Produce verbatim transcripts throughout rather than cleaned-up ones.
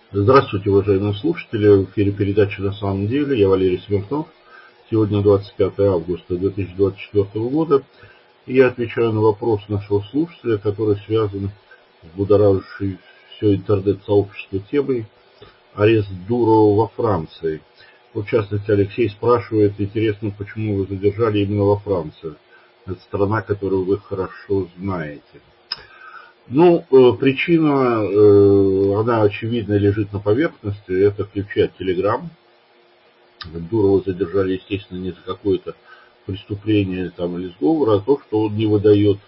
Здравствуйте, уважаемые слушатели. В эфире передачи «На самом деле». Я Валерий Смирнов. Сегодня двадцать пятое августа две тысячи двадцать четвёртого года. И я отвечаю на вопрос нашего слушателя, который связан с будоражащей все интернет-сообщество темой арест Дурова во Франции. В частности, Алексей спрашивает, интересно, почему вы задержали именно во Франции. Это страна, которую вы хорошо знаете. Ну, э, причина, э, она очевидно лежит на поверхности, это ключи от Telegram. Дурова задержали, естественно, не за какое-то преступление там, или сговор, а то, что он не выдает,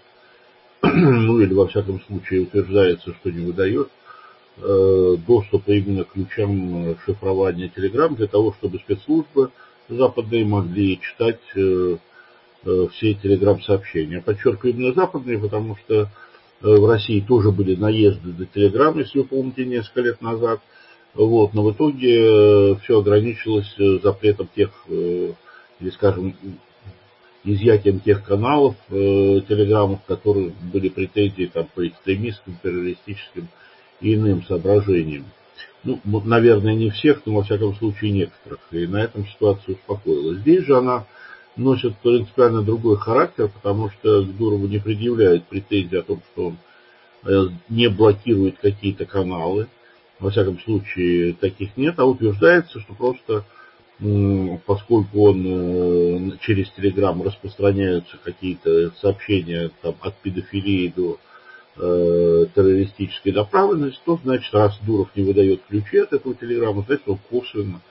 ну или во всяком случае утверждается, что не выдает э, доступа именно к ключам шифрования Telegram для того, чтобы спецслужбы западные могли читать э, э, все Telegram-сообщения. Подчеркиваю, именно западные, потому что в России тоже были наезды на Телеграм, если вы помните, несколько лет назад. Вот, но в итоге все ограничилось запретом тех, или, скажем, изъятием тех каналов Телеграмов, в которых были претензии там, по экстремистским, террористическим и иным соображениям. Ну, наверное, не всех, но во всяком случае некоторых. И на этом ситуация успокоилась. Здесь же она носит принципиально другой характер, потому что к Дурову не предъявляют претензии о том, что он не блокирует какие-то каналы. Во всяком случае, таких нет, а утверждается, что просто поскольку он через Телеграм распространяются какие-то сообщения там, от педофилии до э, террористической направленности, то, значит, раз Дуров не выдает ключи от этого Телеграма, значит, он косвенно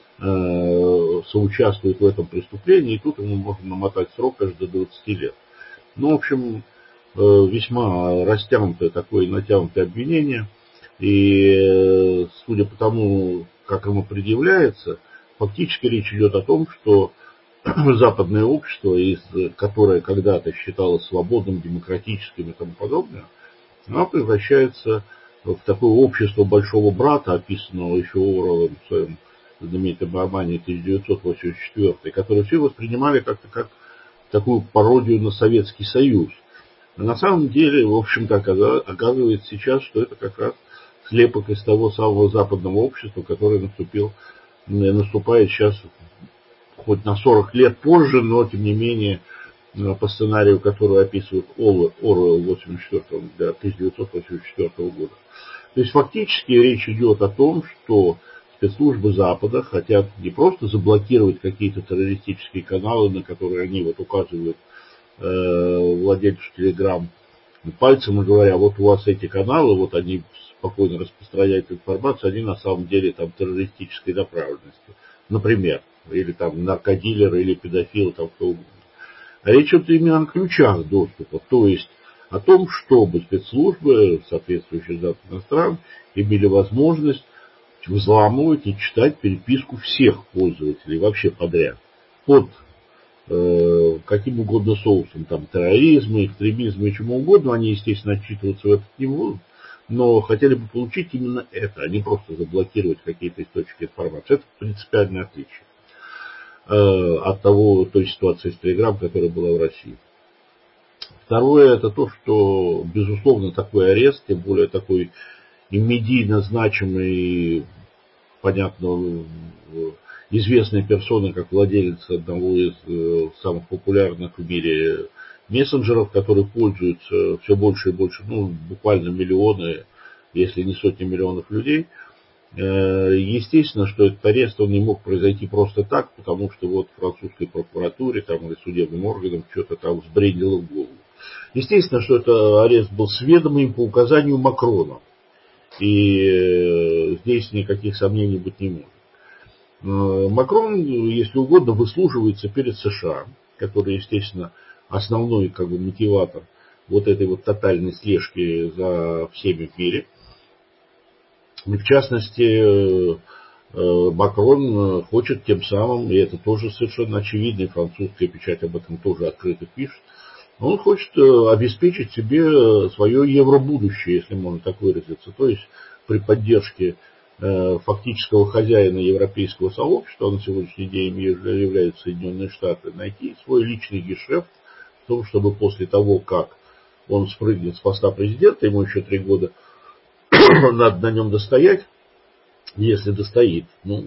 э, соучаствует в этом преступлении, и тут ему можно намотать срок аж до двадцати лет. Ну, в общем, э, весьма растянутое такое натянутое обвинение, и судя по тому, как ему предъявляется, фактически речь идет о том, что западное общество, которое когда-то считалось свободным, демократическим и тому подобное, оно превращается в такое общество большого брата, описанного еще Оруэллом в своем знаменитом романе тысяча девятьсот восемьдесят четвёртый, который все воспринимали как-то как такую пародию на Советский Союз. Но на самом деле, в общем-то, оказывается сейчас, что это как раз слепок из того самого западного общества, которое наступил, наступает сейчас хоть на сорок лет позже, но тем не менее по сценарию, который описывает Оруэлл тысяча девятьсот восемьдесят четвёртого года. То есть фактически речь идет о том, что спецслужбы Запада хотят не просто заблокировать какие-то террористические каналы, на которые они вот указывают э, владельцу Telegram пальцем и говоря, вот у вас эти каналы, вот они спокойно распространяют информацию, они на самом деле там террористической направленности. Например, или там наркодилеры, или педофилы, там кто угодно. А речь идет именно о ключах доступа, то есть о том, чтобы спецслужбы соответствующих западных стран имели возможность взламывать и читать переписку всех пользователей вообще подряд. Под э, каким угодно соусом, там терроризма, экстремизма и чему угодно, они, естественно, отчитываться в это не будут, но хотели бы получить именно это, а не просто заблокировать какие-то источники информации. Это принципиальное отличие э, от того, той ситуации с Telegram, которая была в России. Второе, это то, что, безусловно, такой арест, тем более такой и медийно значимый, понятно, известной персоны, как владелец одного из э, самых популярных в мире мессенджеров, которые пользуются все больше и больше, ну, буквально миллионы, если не сотни миллионов людей. Э, естественно, что этот арест, он не мог произойти просто так, потому что вот в французской прокуратуре там, или судебным органам что-то там взбрендило в голову. Естественно, что это арест был с ведомым по указанию Макрона. И здесь никаких сомнений быть не может. Макрон, если угодно, выслуживается перед США, который, естественно, основной как бы мотиватор вот этой вот тотальной слежки за всеми в мире. И в частности, Макрон хочет тем самым, и это тоже совершенно очевидно, и французская печать об этом тоже открыто пишет, он хочет обеспечить себе свое евробудущее, если можно так выразиться. То есть при поддержке э, фактического хозяина европейского сообщества, на сегодняшний день являются Соединенные Штаты, найти свой личный гешефт в том, чтобы после того, как он спрыгнет с поста президента, ему еще три года надо на нем достоять, если достоит. Ну,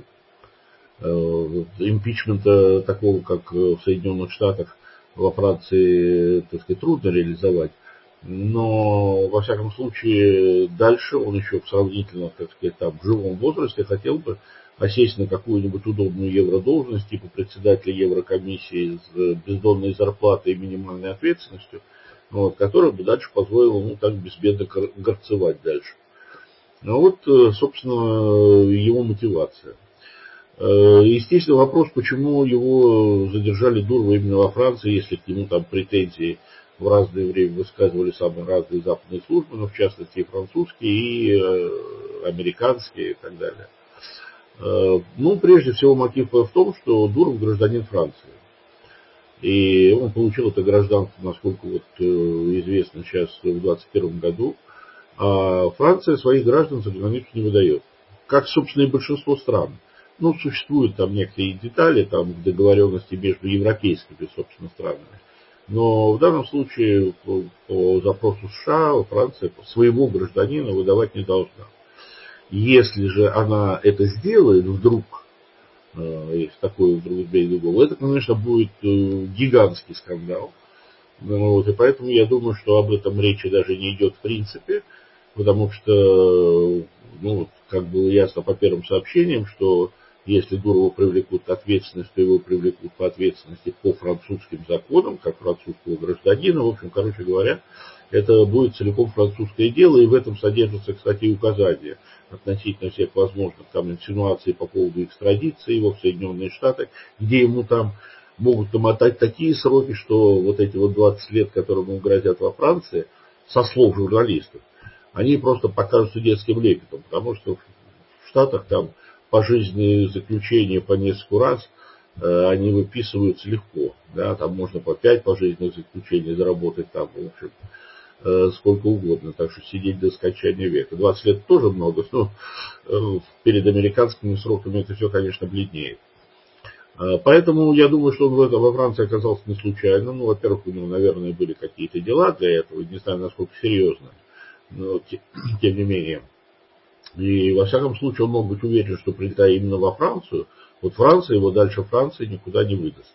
импичмента такого, как в Соединенных Штатах, во Франции, так сказать, трудно реализовать. Но, во всяком случае, дальше он еще в сравнительно, так сказать, там, в живом возрасте хотел бы осесть на какую-нибудь удобную евродолжность, типа председателя Еврокомиссии с бездонной зарплатой и минимальной ответственностью, вот, которая бы дальше позволила ему так безбедно горцевать дальше. Ну вот, собственно, его мотивация. Естественно, вопрос, почему его задержали Дурова именно во Франции, если к нему там претензии в разное время высказывали самые разные западные службы, но в частности и французские, и американские, и так далее. Ну, прежде всего, мотив в том, что Дуров гражданин Франции. И он получил это гражданство, насколько вот известно сейчас, в двадцать первом году. А Франция своих граждан за границу не выдает. Как, собственно, и большинство стран. Ну, существуют там некоторые детали, там договоренности между европейскими, собственно, странами. Но в данном случае по, по запросу США Франция своего гражданина выдавать не должна. Если же она это сделает вдруг, если такое вдруг избегнет голову, это, конечно, будет гигантский скандал. Вот, и поэтому я думаю, что об этом речи даже не идет в принципе, потому что, ну, как было ясно по первым сообщениям, что если Дурова привлекут к ответственности, то его привлекут по ответственности по французским законам, как французского гражданина. В общем, короче говоря, это будет целиком французское дело, и в этом содержатся, кстати, указания относительно всех возможных там инсинуаций по поводу экстрадиции его в Соединенные Штаты, где ему там могут намотать такие сроки, что вот эти вот двадцать лет, которые ему грозят во Франции, со слов журналистов, они просто покажутся детским лепетом, потому что в Штатах там пожизненные заключения по несколько раз, э, они выписываются легко. Да, там можно по пять пожизненных заключений заработать там, в общем, э, сколько угодно. Так что сидеть до скончания века. двадцать лет тоже много, но э, перед американскими сроками это все, конечно, бледнеет. Э, поэтому я думаю, что он в этом, во Франции оказался не случайно. Ну, во-первых, у него, наверное, были какие-то дела для этого, не знаю, насколько серьезно, но тем не менее. И, во всяком случае, он мог быть уверен, что прилетая именно во Францию, вот Франция его дальше Франции никуда не выдаст.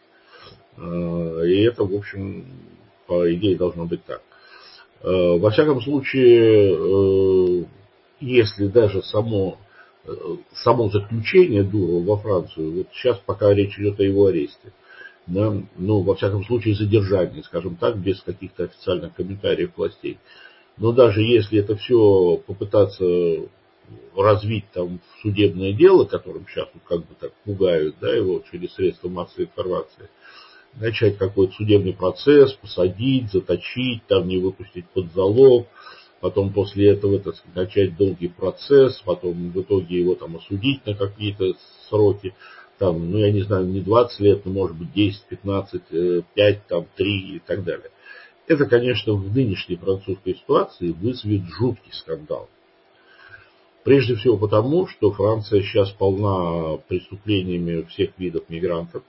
И это, в общем, по идее должно быть так. Во всяком случае, если даже само, само заключение Дурова во Францию, вот сейчас пока речь идет о его аресте, да, ну, во всяком случае, задержании, скажем так, без каких-то официальных комментариев властей. Но даже если это все попытаться развить там в судебное дело, которым сейчас вот, как бы так пугают, да, его через средства массовой информации, начать какой-то судебный процесс, посадить, заточить, там не выпустить под залог, потом после этого, так сказать, начать долгий процесс, потом в итоге его там осудить на какие-то сроки, там, ну я не знаю, не двадцать лет, но может быть десять, пятнадцать, пять, там, три и так далее. Это, конечно, в нынешней французской ситуации вызовет жуткий скандал. Прежде всего потому, что Франция сейчас полна преступлениями всех видов мигрантов,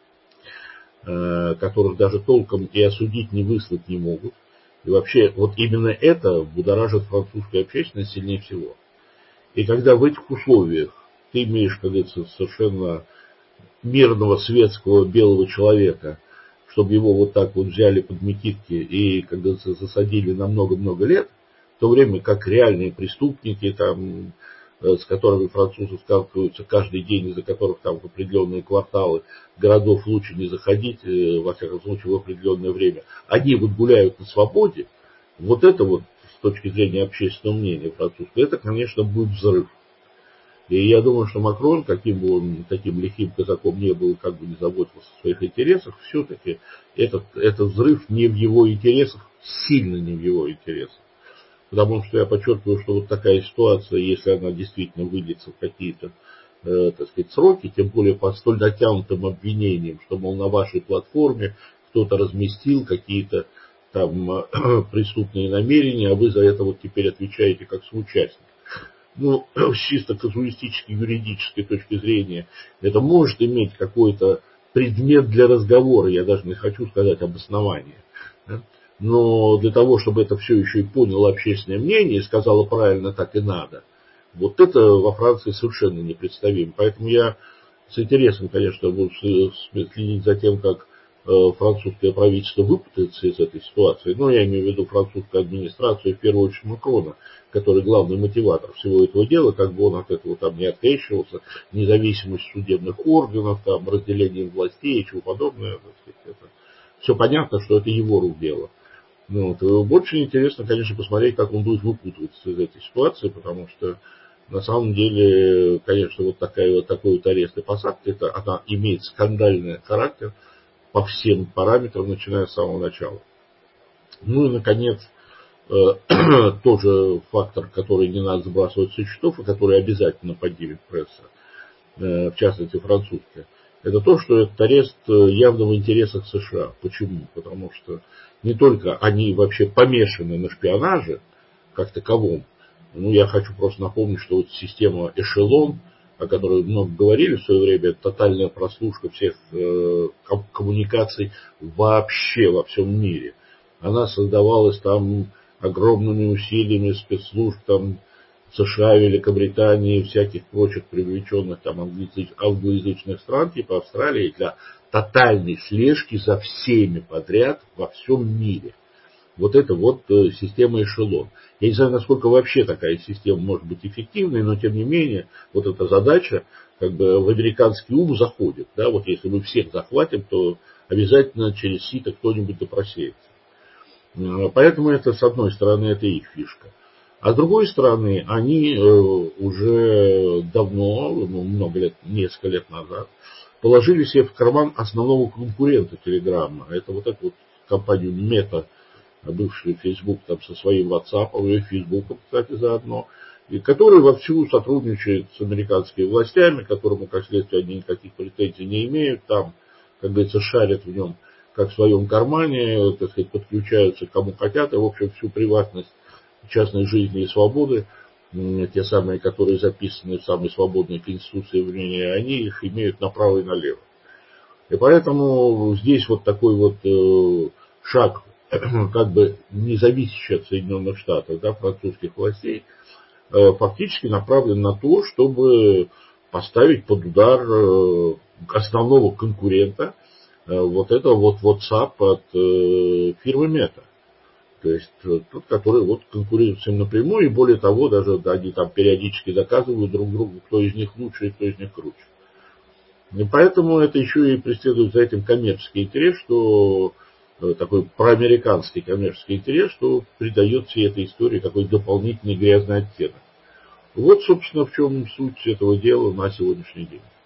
которых даже толком и осудить, ни выслать не могут. И вообще, вот именно это будоражит французскую общественность сильнее всего. И когда в этих условиях ты имеешь, как говорится, совершенно мирного, светского, белого человека, чтобы его вот так вот взяли под мекитки и, как говорится, засадили на много-много лет, в то время как реальные преступники, там, с которыми французы сталкиваются каждый день, из-за которых там в определенные кварталы городов лучше не заходить, во всяком случае в определенное время, они вот гуляют на свободе, вот это вот с точки зрения общественного мнения французского, это, конечно, будет взрыв. И я думаю, что Макрон, каким бы он таким лихим казаком не был, как бы не заботился о своих интересах, все-таки этот, этот взрыв не в его интересах, сильно не в его интересах. Потому что я подчеркиваю, что вот такая ситуация, если она действительно выльется в какие-то, э, так сказать, сроки, тем более по столь натянутым обвинениям, что, мол, на вашей платформе кто-то разместил какие-то там э, преступные намерения, а вы за это вот теперь отвечаете как соучастник. Ну, с чисто казуистической, юридической точки зрения, это может иметь какой-то предмет для разговора, я даже не хочу сказать обоснование. Да? Но для того, чтобы это все еще и поняло общественное мнение и сказало правильно, так и надо, Вот это во Франции совершенно непредставимо. Поэтому я с интересом, конечно, буду следить за тем, как французское правительство выпутается из этой ситуации. Но я имею в виду французскую администрацию, в первую очередь Макрона, который главный мотиватор всего этого дела, как бы он от этого там не открещивался, независимость судебных органов, там, разделение властей и чего подобное. Это все понятно, что это его рук дело. Ну, вот. Больше интересно, конечно, посмотреть, как он будет выпутываться из этой ситуации, потому что на самом деле, конечно, вот, такая, вот такой вот арест и посадка, это, она имеет скандальный характер по всем параметрам, начиная с самого начала. Ну и, наконец, тоже фактор, который не надо сбрасывать со счетов, и который обязательно поднимет пресса, в частности французская, это то, что этот арест явно в интересах США. Почему? Потому что не только они вообще помешаны на шпионаже, как таковом. Ну, я хочу просто напомнить, что вот система «Эшелон», о которой много говорили в свое время, это тотальная прослушка всех э, коммуникаций вообще во всем мире. Она создавалась там огромными усилиями спецслужб там, США, Великобритании и всяких прочих привлеченных там англоязычных стран, типа Австралии, для тотальной слежки за всеми подряд во всем мире. Вот это вот система «Эшелон». Я не знаю, насколько вообще такая система может быть эффективной, но тем не менее, вот эта задача как бы в американский ум заходит. Да? Вот если мы всех захватим, то обязательно через сито кто-нибудь допросеется. Поэтому это, с одной стороны, это их фишка. А с другой стороны, они уже давно, ну, много лет, несколько лет назад, положили себе в карман основного конкурента Телеграма. Это вот эту вот компанию Мета, бывший Facebook там со своим WhatsApp и Facebook, кстати, заодно, и который вовсю сотрудничает с американскими властями, которому, как следствие, они никаких претензий не имеют, там, как говорится, шарят в нем, как в своем кармане, так сказать, подключаются к кому хотят, и, в общем, всю приватность частной жизни и свободы, те самые, которые записаны в самой свободной конституции в мире, они их имеют направо и налево. И поэтому здесь вот такой вот э, шаг, как бы не зависящий от Соединенных Штатов, да, французских властей, э, фактически направлен на то, чтобы поставить под удар э, основного конкурента, э, вот этого вот WhatsApp от э, фирмы Meta. То есть тот, который вот конкурирует с ним напрямую, и более того, даже да, они там периодически доказывают друг другу, кто из них лучше и кто из них круче. И поэтому это еще и преследует за этим коммерческий интерес, что такой проамериканский коммерческий интерес, что придает всей этой истории какой-то дополнительный грязный оттенок. Вот, собственно, в чем суть этого дела на сегодняшний день.